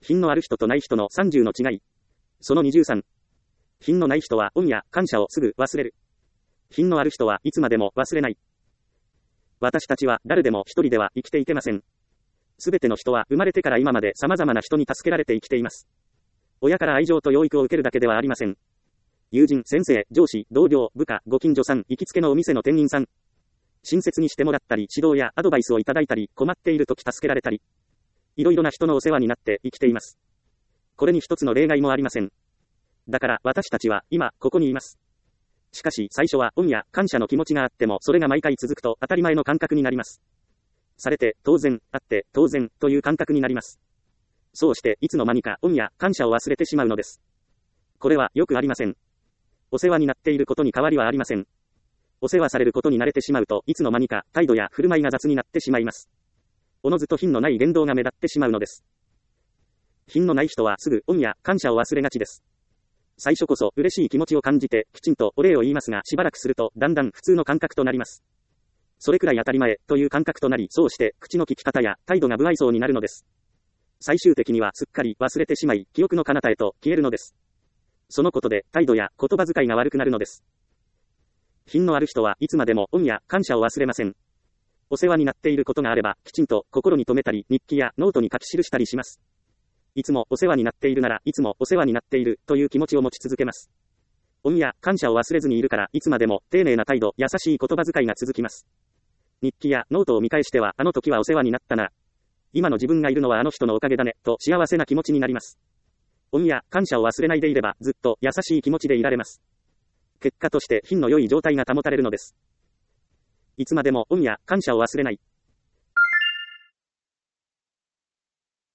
品のある人とない人の30の違い。その23。品のない人は恩や感謝をすぐ忘れる。品のある人はいつまでも忘れない。私たちは誰でも一人では生きていけません。すべての人は生まれてから今まで様々な人に助けられて生きています。親から愛情と養育を受けるだけではありません。友人、先生、上司、同僚、部下、ご近所さん、行きつけのお店の店員さん。親切にしてもらったり、指導やアドバイスをいただいたり、困っているとき助けられたり。いろいろな人のお世話になって生きています。これに一つの例外もありません。だから私たちは今ここにいます。しかし最初は恩や感謝の気持ちがあってもそれが毎回続くと当たり前の感覚になります。されて当然、あって当然という感覚になります。そうしていつの間にか恩や感謝を忘れてしまうのです。これはよくありません。お世話になっていることに変わりはありません。お世話されることに慣れてしまうといつの間にか態度や振る舞いが雑になってしまいます。おのずと品のない言動が目立ってしまうのです。品のない人はすぐ恩や感謝を忘れがちです。最初こそ嬉しい気持ちを感じてきちんとお礼を言いますがしばらくするとだんだん普通の感覚となります。それくらい当たり前という感覚となりそうして口の利き方や態度が不愛想になるのです。最終的にはすっかり忘れてしまい記憶の彼方へと消えるのです。そのことで態度や言葉遣いが悪くなるのです。品のある人はいつまでも恩や感謝を忘れません。お世話になっていることがあれば、きちんと心に留めたり、日記やノートに書き記したりします。いつもお世話になっているなら、いつもお世話になっているという気持ちを持ち続けます。恩や感謝を忘れずにいるから、いつまでも丁寧な態度、優しい言葉遣いが続きます。日記やノートを見返しては、あの時はお世話になったな。今の自分がいるのはあの人のおかげだね、と幸せな気持ちになります。恩や感謝を忘れないでいれば、ずっと優しい気持ちでいられます。結果として品の良い状態が保たれるのです。いつまでも恩や感謝を忘れない。